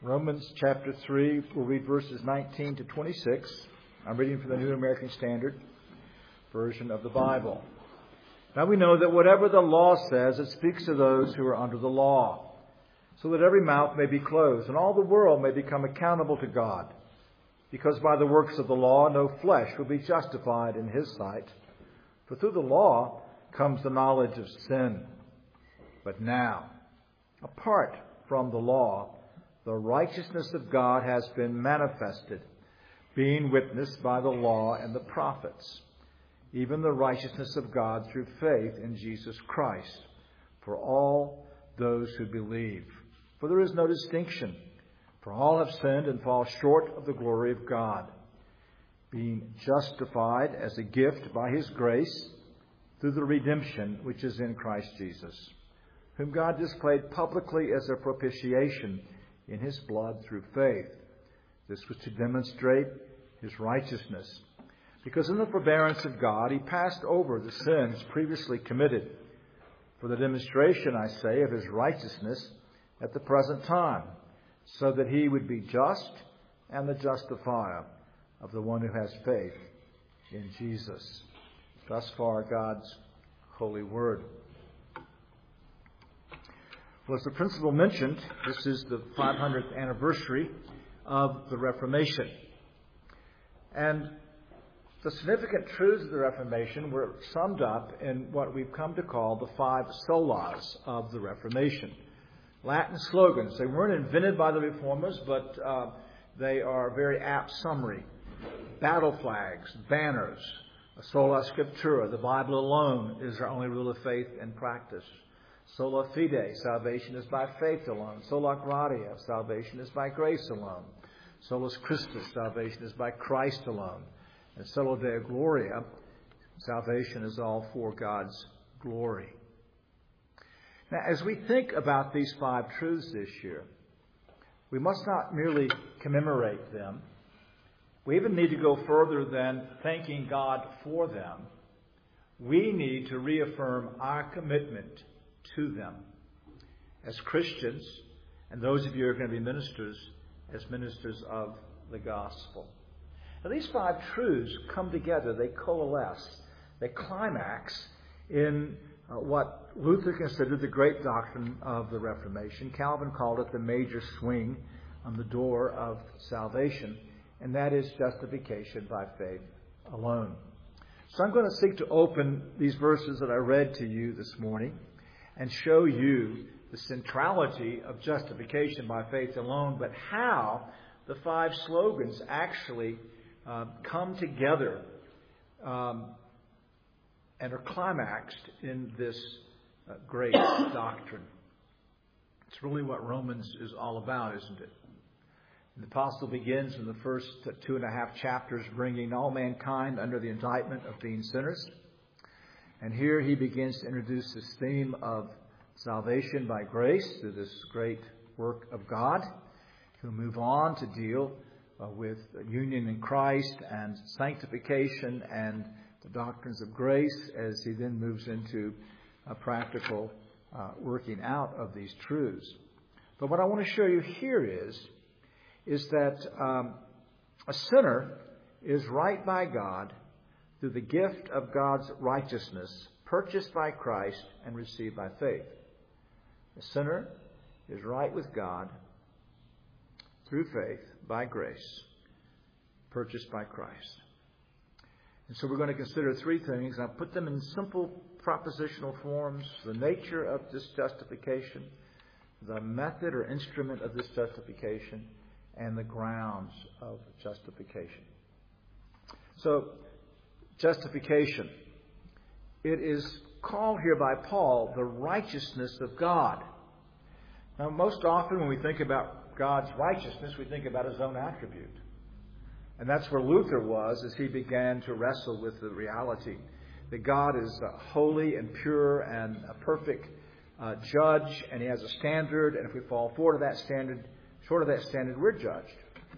Romans chapter 3, we'll read verses 19 to 26. I'm reading from the New American Standard Version of the Bible. Now we know that whatever the law says, it speaks to those who are under the law, so that every mouth may be closed, and all the world may become accountable to God. Because by the works of the law, no flesh will be justified in his sight. For through the law comes the knowledge of sin. But now, apart from the law, the righteousness of God has been manifested, being witnessed by the law and the prophets, even the righteousness of God through faith in Jesus Christ, for all those who believe. For there is no distinction, for all have sinned and fall short of the glory of God, being justified as a gift by his grace through the redemption which is in Christ Jesus, whom God displayed publicly as a propitiation in his blood through faith. This was to demonstrate his righteousness, because in the forbearance of God he passed over the sins previously committed, for the demonstration, I say, of his righteousness at the present time, so that he would be just and the justifier of the one who has faith in Jesus. Thus far, God's holy word. Well, as the principal mentioned, this is the 500th anniversary of the Reformation. And the significant truths of the Reformation were summed up in what we've come to call the 5 solas of the Reformation. Latin slogans. They weren't invented by the Reformers, but they are a very apt summary. Battle flags, banners, sola scriptura, the Bible alone is our only rule of faith and practice. Sola fide, salvation is by faith alone. Sola gratia, salvation is by grace alone. Solus Christus, salvation is by Christ alone. And sola deo gloria, salvation is all for God's glory. Now, as we think about these 5 truths this year, we must not merely commemorate them. We even need to go further than thanking God for them. We need to reaffirm our commitment to them as Christians, and those of you who are going to be ministers, as ministers of the gospel. Now, these 5 truths come together, they coalesce, they climax in what Luther considered the great doctrine of the Reformation. Calvin called it the major swing on the door of salvation, and that is justification by faith alone. So I'm going to seek to open these verses that I read to you this morning and show you the centrality of justification by faith alone, but how the 5 slogans actually come together and are climaxed in this great doctrine. It's really what Romans is all about, isn't it? The apostle begins in the first 2.5 chapters bringing all mankind under the indictment of being sinners. And here he begins to introduce this theme of salvation by grace through this great work of God. He'll move on to deal with union in Christ and sanctification and the doctrines of grace as he then moves into a practical working out of these truths. But what I want to show you here is that a sinner is right by God through the gift of God's righteousness, purchased by Christ and received by faith. A sinner is right with God through faith, by grace, purchased by Christ. And so we're going to consider 3 things. I'll put them in simple propositional forms: the nature of this justification, the method or instrument of this justification, and the grounds of justification. So, justification. It is called here by Paul the righteousness of God. Now, most often when we think about God's righteousness, we think about his own attribute. And that's where Luther was as he began to wrestle with the reality that God is holy and pure and a perfect judge, and he has a standard, and if we fall short of that standard, we're judged.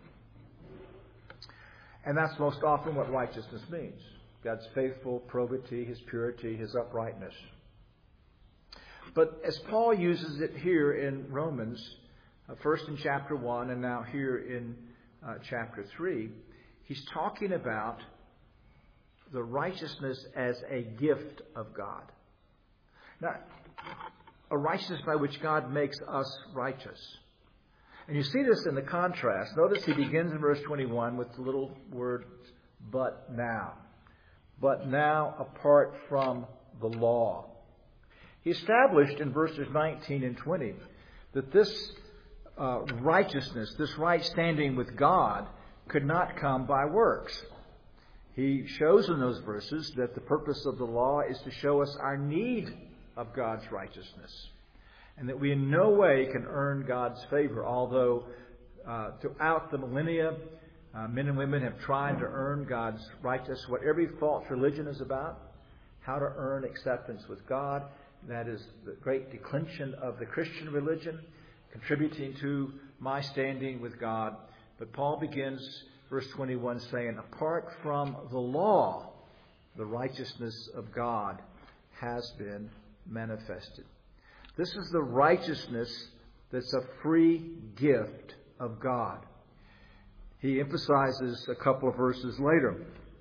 And that's most often what righteousness means. God's faithful probity, his purity, his uprightness. But as Paul uses it here in Romans, first in chapter 1 and now here in chapter 3, he's talking about the righteousness as a gift of God. Now, a righteousness by which God makes us righteous. And you see this in the contrast. Notice he begins in verse 21 with the little word, but now. But now apart from the law. He established in verses 19 and 20 that this righteousness, this right standing with God, could not come by works. He shows in those verses that the purpose of the law is to show us our need of God's righteousness, and that we in no way can earn God's favor, although throughout the millennia, men and women have tried to earn God's righteousness. What every false religion is about, how to earn acceptance with God. That is the great declension of the Christian religion, contributing to my standing with God. But Paul begins verse 21 saying, apart from the law, the righteousness of God has been manifested. This is the righteousness that's a free gift of God. He emphasizes a couple of verses later.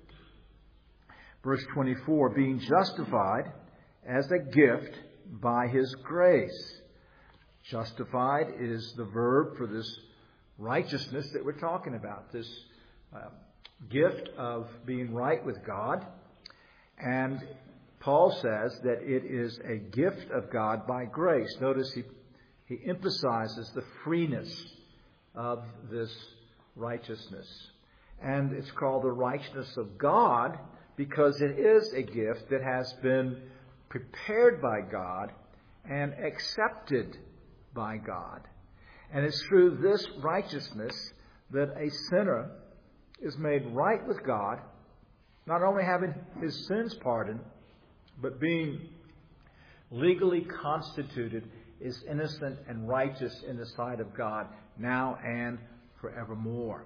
Verse 24, being justified as a gift by His grace. Justified is the verb for this righteousness that we're talking about, this gift of being right with God. And Paul says that it is a gift of God by grace. Notice he emphasizes the freeness of this righteousness. And it's called the righteousness of God because it is a gift that has been prepared by God and accepted by God. And it's through this righteousness that a sinner is made right with God, not only having his sins pardoned, but being legally constituted is innocent and righteous in the sight of God now and forevermore.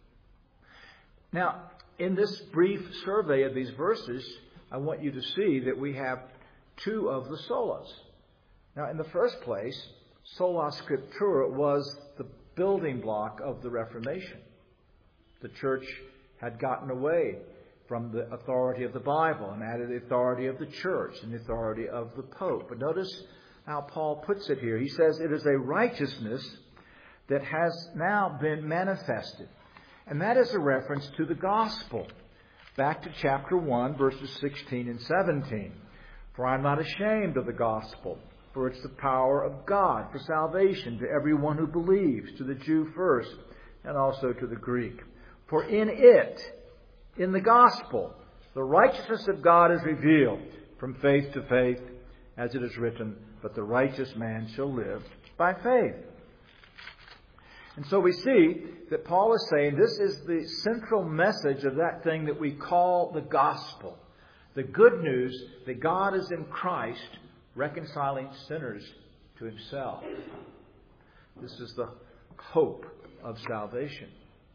Now, in this brief survey of these verses, I want you to see that we have two of the solas. Now, in the first place, sola scriptura was the building block of the Reformation. The church had gotten away from the authority of the Bible and added the authority of the church and the authority of the Pope. But notice how Paul puts it here. He says it is a righteousness that has now been manifested. And that is a reference to the gospel. Back to chapter 1, verses 16 and 17. For I am not ashamed of the gospel, for it's the power of God for salvation to everyone who believes, to the Jew first, and also to the Greek. For in it, in the gospel, the righteousness of God is revealed from faith to faith, as it is written, but the righteous man shall live by faith. And so we see that Paul is saying this is the central message of that thing that we call the gospel. The good news that God is in Christ reconciling sinners to Himself. This is the hope of salvation.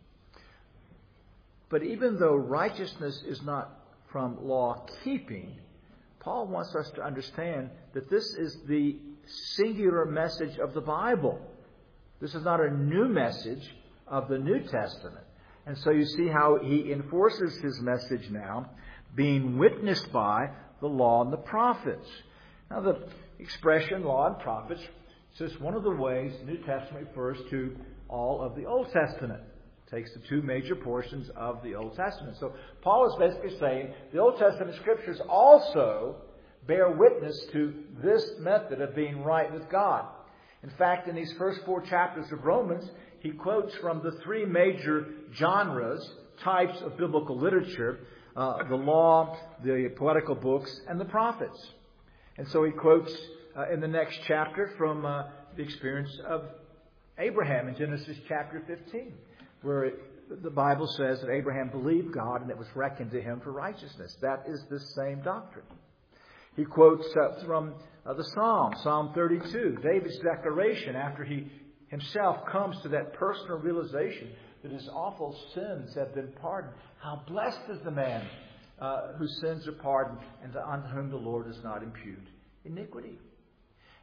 But even though righteousness is not from law keeping, Paul wants us to understand that this is the singular message of the Bible. This is not a new message of the New Testament. And so you see how he enforces his message now, being witnessed by the law and the prophets. Now the expression law and prophets is just one of the ways the New Testament refers to all of the Old Testament. It takes the two major portions of the Old Testament. So Paul is basically saying the Old Testament scriptures also bear witness to this method of being right with God. In fact, in these first 4 chapters of Romans, he quotes from the 3 major genres, types of biblical literature, the law, the poetical books, and the prophets. And so he quotes in the next chapter from the experience of Abraham in Genesis chapter 15, where the Bible says that Abraham believed God and it was reckoned to him for righteousness. That is the same doctrine. He quotes from the Psalm, Psalm 32, David's declaration after he himself comes to that personal realization that his awful sins have been pardoned. How blessed is the man whose sins are pardoned and unto whom the Lord does not impute iniquity.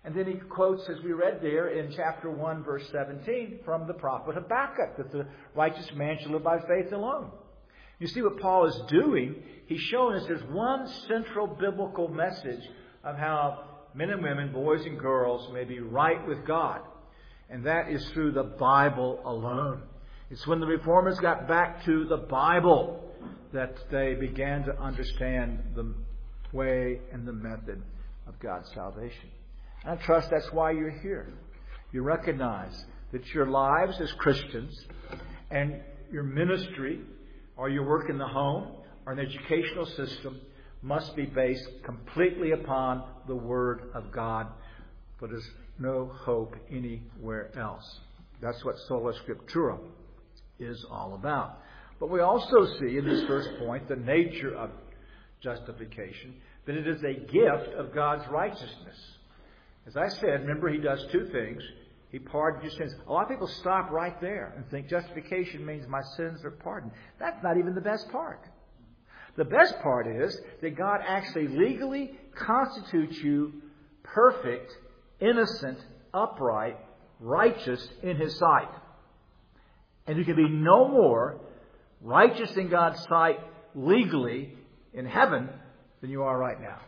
And then he quotes, as we read there in chapter 1, verse 17, from the prophet Habakkuk, that the righteous man shall live by faith alone. You see what Paul is doing? He's showing us there's one central biblical message of how men and women, boys and girls, may be right with God. And that is through the Bible alone. It's when the Reformers got back to the Bible that they began to understand the way and the method of God's salvation. And I trust that's why you're here. You recognize that your lives as Christians and your ministry or your work in the home or an educational system must be based completely upon the Word of God. For there's no hope anywhere else. That's what Sola Scriptura is all about. But we also see in this first point the nature of justification, that it is a gift of God's righteousness. As I said, remember, He does two things. He pardons your sins. A lot of people stop right there and think justification means my sins are pardoned. That's not even the best part. The best part is that God actually legally constitutes you perfect, innocent, upright, righteous in His sight. And you can be no more righteous in God's sight legally in heaven than you are right now.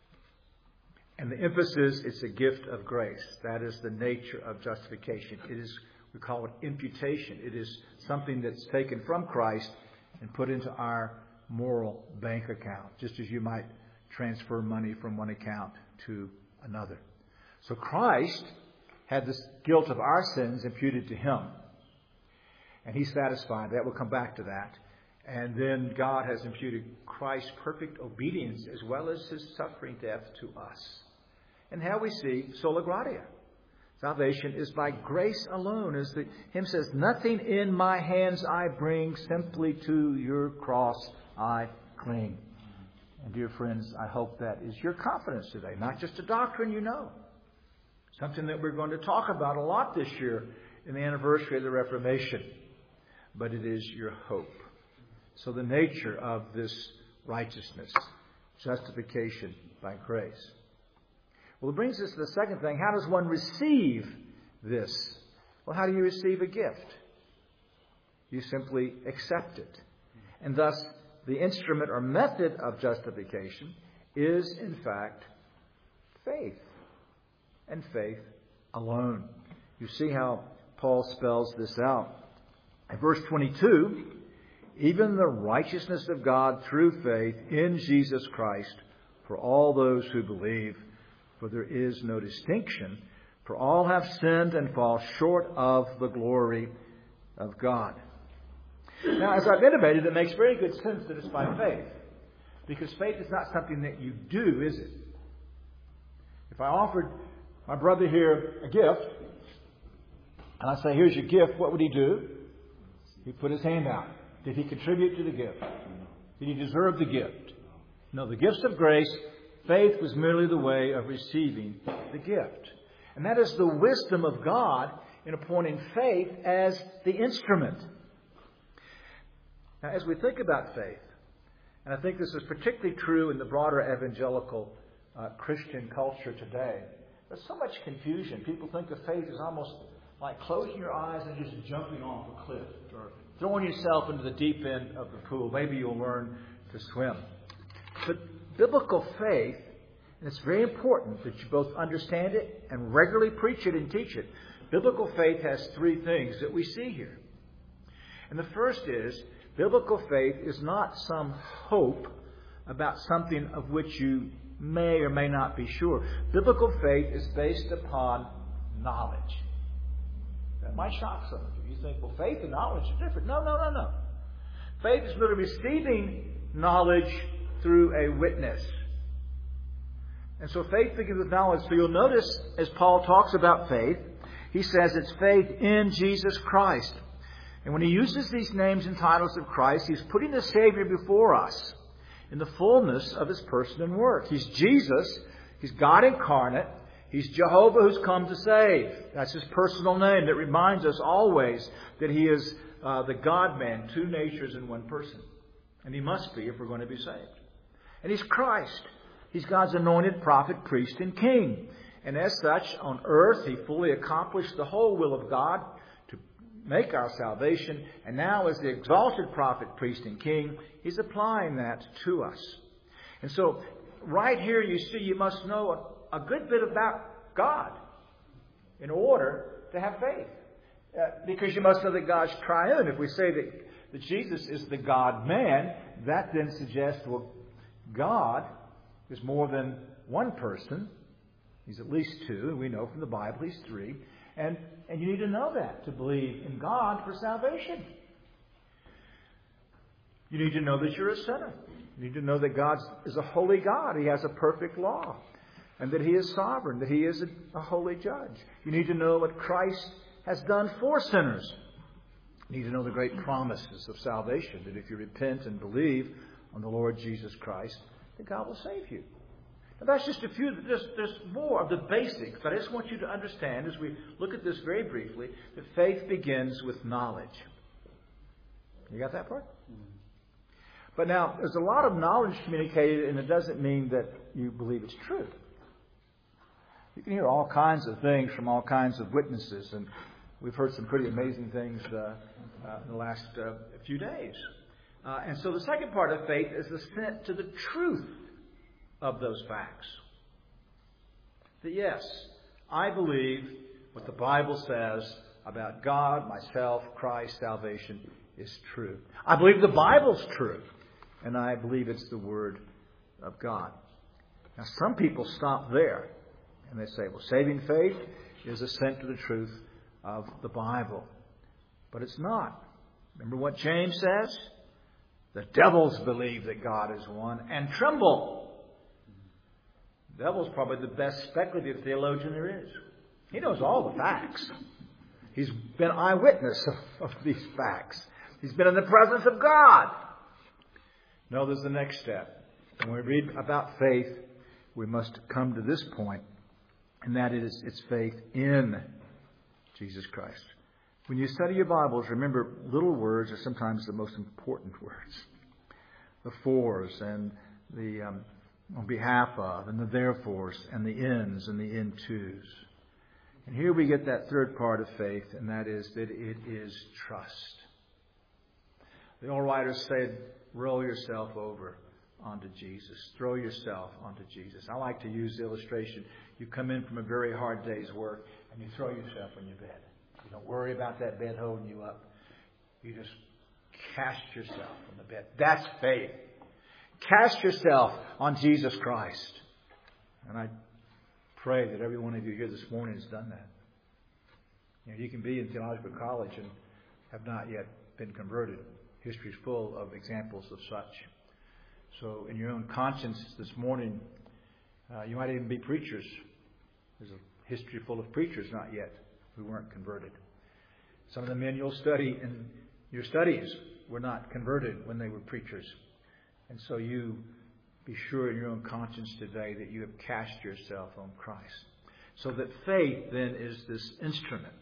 And the emphasis, it's a gift of grace. That is the nature of justification. It is, we call it imputation. It is something that's taken from Christ and put into our moral bank account, just as you might transfer money from one account to another. So Christ had this guilt of our sins imputed to Him. And He's satisfied that. We'll come back to that. And then God has imputed Christ's perfect obedience as well as His suffering death to us. And how we see sola gratia. Salvation is by grace alone. As the hymn says, nothing in my hands I bring, simply to your cross I cling. And dear friends, I hope that is your confidence today. Not just a doctrine you know. Something that we're going to talk about a lot this year in the anniversary of the Reformation. But it is your hope. So the nature of this righteousness, justification by grace. Well, it brings us to the second thing. How does one receive this? Well, how do you receive a gift? You simply accept it. And thus, the instrument or method of justification is, in fact, faith. And faith alone. You see how Paul spells this out. In verse 22, even the righteousness of God through faith in Jesus Christ for all those who believe, for there is no distinction, for all have sinned and fall short of the glory of God. Now, as I've intimated, it makes very good sense that it's by faith. Because faith is not something that you do, is it? If I offered my brother here a gift, and I say, here's your gift, what would he do? He'd put his hand out. Did he contribute to the gift? Did he deserve the gift? No, the gifts of grace, faith was merely the way of receiving the gift. And that is the wisdom of God in appointing faith as the instrument. Now, as we think about faith, and I think this is particularly true in the broader evangelical Christian culture today, there's so much confusion. People think of faith as almost like closing your eyes and just jumping off a cliff or throwing yourself into the deep end of the pool. Maybe you'll learn to swim. But biblical faith, and it's very important that you both understand it and regularly preach it and teach it. Biblical faith has three things that we see here. And the first is, biblical faith is not some hope about something of which you may or may not be sure. Biblical faith is based upon knowledge. That might shock some of you. You think, well, faith and knowledge are different. No. Faith is really receiving knowledge through a witness. And so faith begins with knowledge. So you'll notice as Paul talks about faith, he says it's faith in Jesus Christ. And when he uses these names and titles of Christ, he's putting the Savior before us in the fullness of His person and work. He's Jesus. He's God incarnate. He's Jehovah who's come to save. That's His personal name that reminds us always that He is the God-man, two natures in one person. And He must be if we're going to be saved. And He's Christ. He's God's anointed prophet, priest, and king. And as such, on earth, He fully accomplished the whole will of God to make our salvation. And now, as the exalted prophet, priest, and king, He's applying that to us. And so, right here, you see, you must know a good bit about God in order to have faith. Because you must know that God's triune. If we say that Jesus is the God-man, that then suggests, well, God is more than one person. He's at least two, and we know from the Bible He's three. And you need to know that to believe in God for salvation. You need to know that you're a sinner. You need to know that God is a holy God. He has a perfect law. And that He is sovereign, that He is a holy judge. You need to know what Christ has done for sinners. You need to know the great promises of salvation, that if you repent and believe on the Lord Jesus Christ, that God will save you. Now, that's just a few, there's more of the basics, but I just want you to understand, as we look at this very briefly, that faith begins with knowledge. You got that part? But now, there's a lot of knowledge communicated, and it doesn't mean that you believe it's true. You can hear all kinds of things from all kinds of witnesses, and we've heard some pretty amazing things in the last few days. And so the second part of faith is assent to the truth of those facts. That yes, I believe what the Bible says about God, myself, Christ, salvation is true. I believe the Bible's true, and I believe it's the Word of God. Now, some people stop there. And they say, well, saving faith is assent to the truth of the Bible. But it's not. Remember what James says? The devils believe that God is one and tremble. The devil's probably the best speculative theologian there is. He knows all the facts. He's been eyewitness of these facts. He's been in the presence of God. No, there's the next step. When we read about faith, we must come to this point. And that is, it's faith in Jesus Christ. When you study your Bibles, remember little words are sometimes the most important words. The fors and the on behalf of and the therefores and the ins and the in-tos. And here we get that third part of faith, and that is that it is trust. The old writers say, roll yourself over onto Jesus. Throw yourself onto Jesus. I like to use the illustration. You come in from a very hard day's work and you throw yourself on your bed. You don't worry about that bed holding you up. You just cast yourself on the bed. That's faith. Cast yourself on Jesus Christ. And I pray that every one of you here this morning has done that. You can be in theological college and have not yet been converted. History is full of examples of such. So in your own conscience this morning, you might even be preachers. There's a history full of preachers not yet who weren't converted. Some of the men you'll study in your studies were not converted when they were preachers. And so you be sure in your own conscience today that you have cast yourself on Christ. So that faith then is this instrument.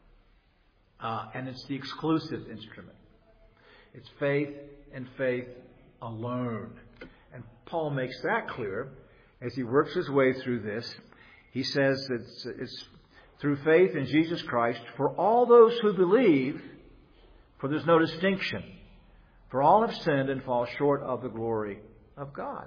And it's the exclusive instrument. It's faith and faith alone. And Paul makes that clear as he works his way through this. He says that it's through faith in Jesus Christ for all those who believe, for there's no distinction. For all have sinned and fall short of the glory of God.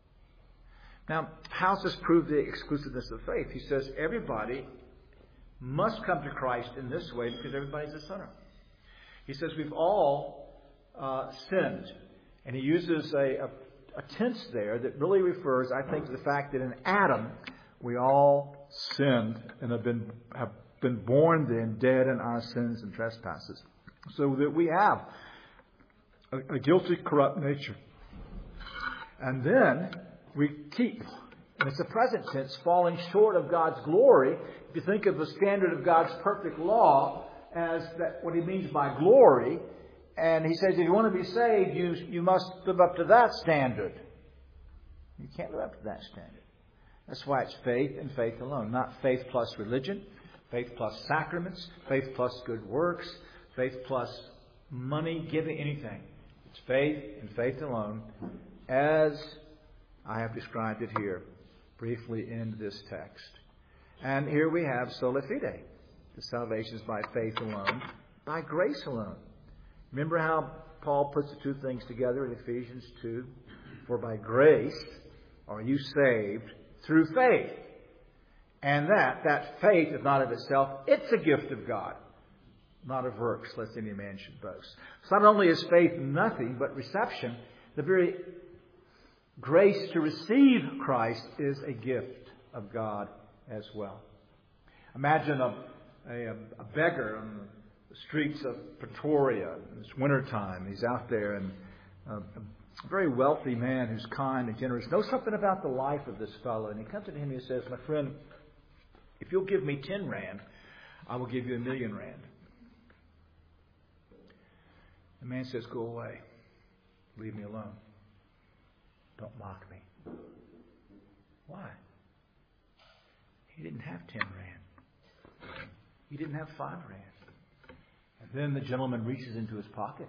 Now, how does this prove the exclusiveness of faith? He says everybody must come to Christ in this way because everybody's a sinner. He says we've all sinned. And he uses a tense there that really refers, I think, to the fact that in Adam we all sinned and have been born then dead in our sins and trespasses. So that we have a guilty, corrupt nature. And then we keep, and it's a present tense, falling short of God's glory. If you think of the standard of God's perfect law as that, what he means by glory, and he says if you want to be saved, you must live up to that standard. You can't live up to that standard. That's why it's faith and faith alone, not faith plus religion, faith plus sacraments, faith plus good works, faith plus money, giving, anything. It's faith and faith alone, as I have described it here briefly in this text. And here we have sola fide. The salvation is by faith alone, by grace alone. Remember how Paul puts the two things together in Ephesians 2? For by grace are you saved through faith. And that faith is not of itself, it's a gift of God, not of works, lest any man should boast. So not only is faith nothing but reception, the very grace to receive Christ is a gift of God as well. Imagine a beggar on the streets of Pretoria. It's wintertime. He's out there, and a very wealthy man who's kind and generous knows something about the life of this fellow. And he comes to him and he says, my friend, if you'll give me 10 rand, I will give you 1,000,000 rand. The man says, go away. Leave me alone. Don't mock me. Why? He didn't have 10 rand. He didn't have 5 rand. And then the gentleman reaches into his pocket.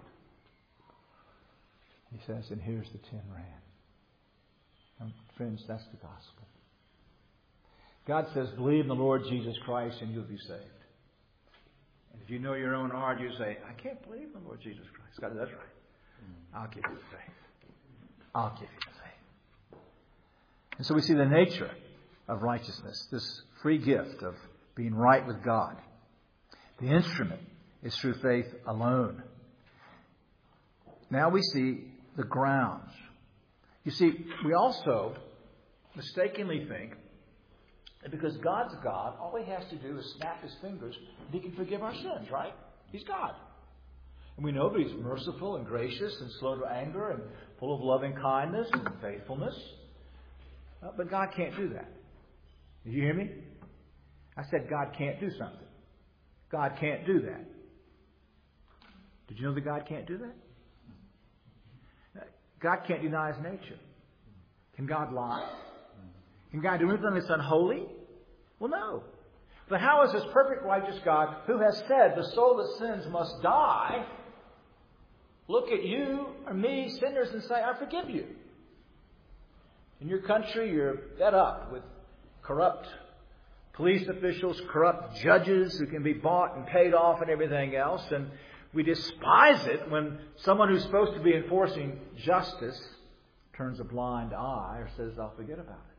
He says, and here's the 10 rand. And friends, that's the gospel. God says, believe in the Lord Jesus Christ and you'll be saved. And if you know your own heart, you say, I can't believe in the Lord Jesus Christ. God, that's right. I'll give you the faith. I'll give you the faith. And so we see the nature of righteousness, this free gift of being right with God. The instrument is through faith alone. Now we see the grounds. You see, we also mistakenly think that because God's God, all He has to do is snap His fingers and He can forgive our sins, right? He's God. And we know that He's merciful and gracious and slow to anger and full of loving kindness and faithfulness. But God can't do that. Did you hear me? I said God can't do something. God can't do that. Did you know that God can't do that? God can't deny His nature. Can God lie? Can God do anything that's unholy? Well, no. But how is this perfect righteous God, who has said the soul that sins must die, look at you or me, sinners, and say, I forgive you? In your country, you're fed up with corrupt police officials, corrupt judges who can be bought and paid off and everything else. And we despise it when someone who's supposed to be enforcing justice turns a blind eye or says, I'll forget about it.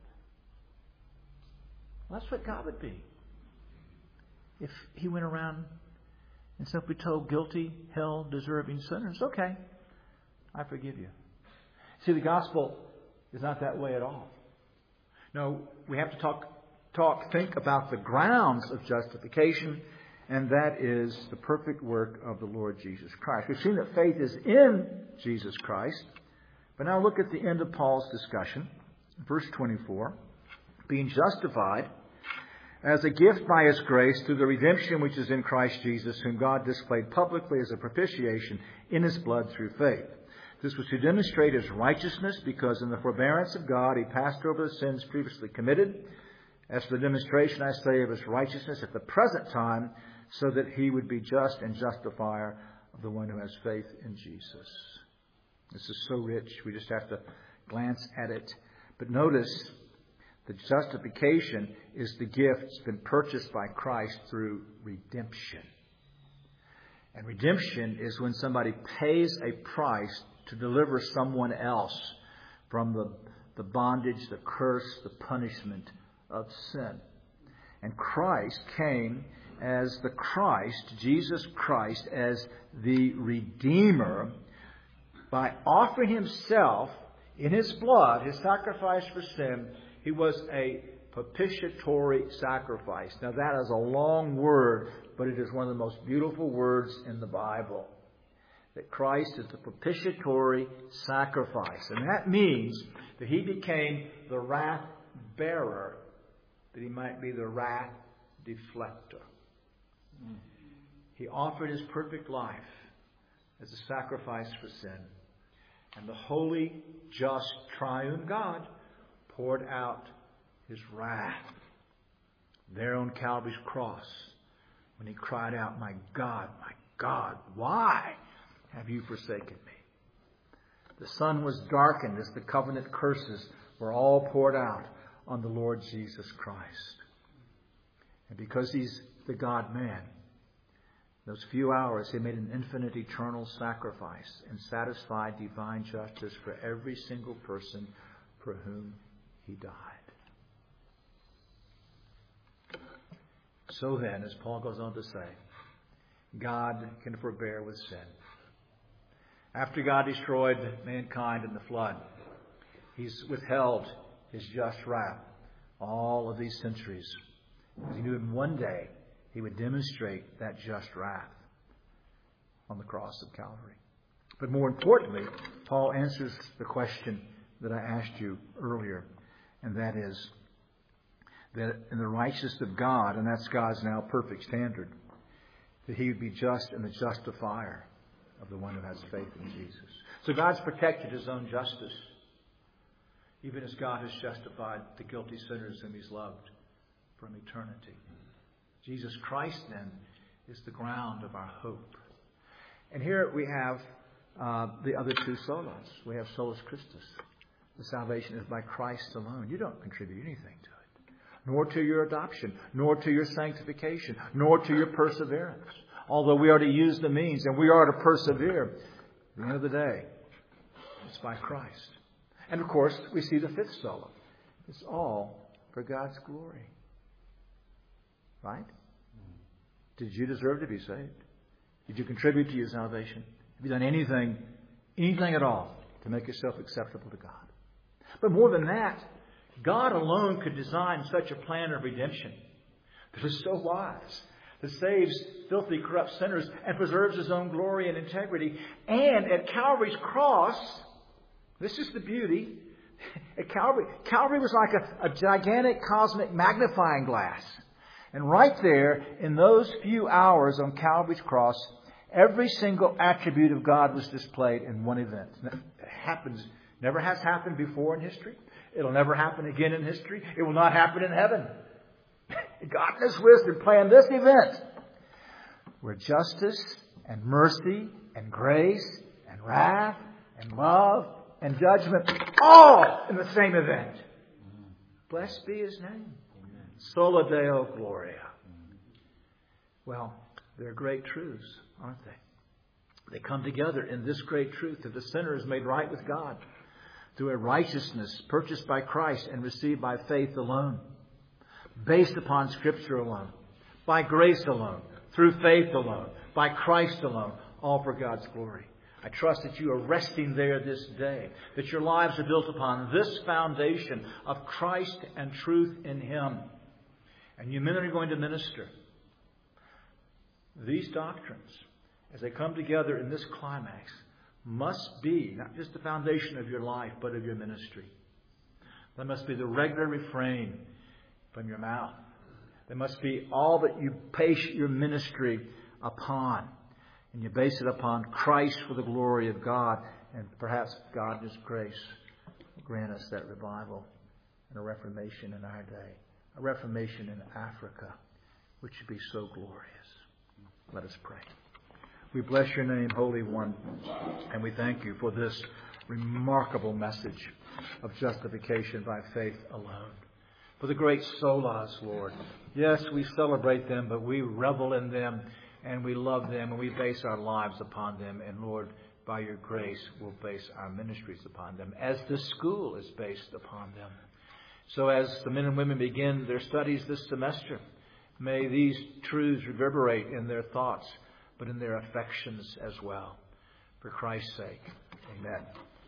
Well, that's what God would be. If He went around and simply told guilty, hell-deserving sinners, okay, I forgive you. See, the gospel is not that way at all. No, we have to think about the grounds of justification, and that is the perfect work of the Lord Jesus Christ. We've seen that faith is in Jesus Christ, but now look at the end of Paul's discussion, verse 24. Being justified as a gift by His grace through the redemption which is in Christ Jesus, whom God displayed publicly as a propitiation in His blood through faith. This was to demonstrate His righteousness, because in the forbearance of God He passed over the sins previously committed. As for the demonstration, I say, of His righteousness at the present time, so that He would be just and justifier of the one who has faith in Jesus. This is so rich, we just have to glance at it. But notice, the justification is the gift that's been purchased by Christ through redemption. And redemption is when somebody pays a price to deliver someone else from the bondage, the curse, the punishment of sin. And Christ came as the Christ, Jesus Christ, as the Redeemer, by offering Himself in His blood, His sacrifice for sin. He was a propitiatory sacrifice. Now that is a long word, but it is one of the most beautiful words in the Bible. That Christ is the propitiatory sacrifice. And that means that He became the wrath bearer, that He might be the wrath deflector. He offered His perfect life as a sacrifice for sin. And the holy, just, triune God poured out His wrath there on Calvary's cross when He cried out, my God, why have you forsaken me? The sun was darkened as the covenant curses were all poured out on the Lord Jesus Christ. And because He's the God-man, those few hours He made an infinite, eternal sacrifice and satisfied divine justice for every single person for whom He died. So then, as Paul goes on to say, God can forbear with sin. After God destroyed mankind in the flood, He's withheld His just wrath all of these centuries. He knew in one day He would demonstrate that just wrath on the cross of Calvary. But more importantly, Paul answers the question that I asked you earlier, and that is that in the righteousness of God, and that's God's now perfect standard, that He would be just and the justifier of the one who has faith in Jesus. So God's protected His own justice, even as God has justified the guilty sinners whom He's loved from eternity. Jesus Christ, then, is the ground of our hope. And here we have the other two solas. We have solus Christus. The salvation is by Christ alone. You don't contribute anything to it, nor to your adoption, nor to your sanctification, nor to your perseverance. Although we are to use the means and we are to persevere, at the end of the day, it's by Christ. And of course, we see the fifth sola. It's all for God's glory. Right? Did you deserve to be saved? Did you contribute to your salvation? Have you done anything at all to make yourself acceptable to God? But more than that, God alone could design such a plan of redemption that is so wise, that saves filthy, corrupt sinners and preserves His own glory and integrity. And at Calvary's cross, this is the beauty. At Calvary was like a gigantic cosmic magnifying glass. And right there, in those few hours on Calvary's cross, every single attribute of God was displayed in one event. It happens, never has happened before in history. It'll never happen again in history. It will not happen in heaven. God in His wisdom planned this event where justice and mercy and grace and wrath and love and judgment all in the same event. Blessed be His name. Sola Deo Gloria. Well, they're great truths, aren't they? They come together in this great truth that the sinner is made right with God through a righteousness purchased by Christ and received by faith alone, based upon Scripture alone, by grace alone, through faith alone, by Christ alone, all for God's glory. I trust that you are resting there this day, that your lives are built upon this foundation of Christ and truth in Him. And you men are going to minister these doctrines, as they come together in this climax, must be not just the foundation of your life, but of your ministry. That must be the regular refrain from your mouth. That must be all that you base your ministry upon. And you base it upon Christ for the glory of God. And perhaps God in His grace will grant us that revival and a reformation in our day. A reformation in Africa, which should be so glorious. Let us pray. We bless Your name, Holy One, and we thank You for this remarkable message of justification by faith alone. For the great solas, Lord. Yes, we celebrate them, but we revel in them, and we love them, and we base our lives upon them. And Lord, by Your grace, we'll base our ministries upon them, as the school is based upon them. So as the men and women begin their studies this semester, may these truths reverberate in their thoughts, but in their affections as well. For Christ's sake, amen.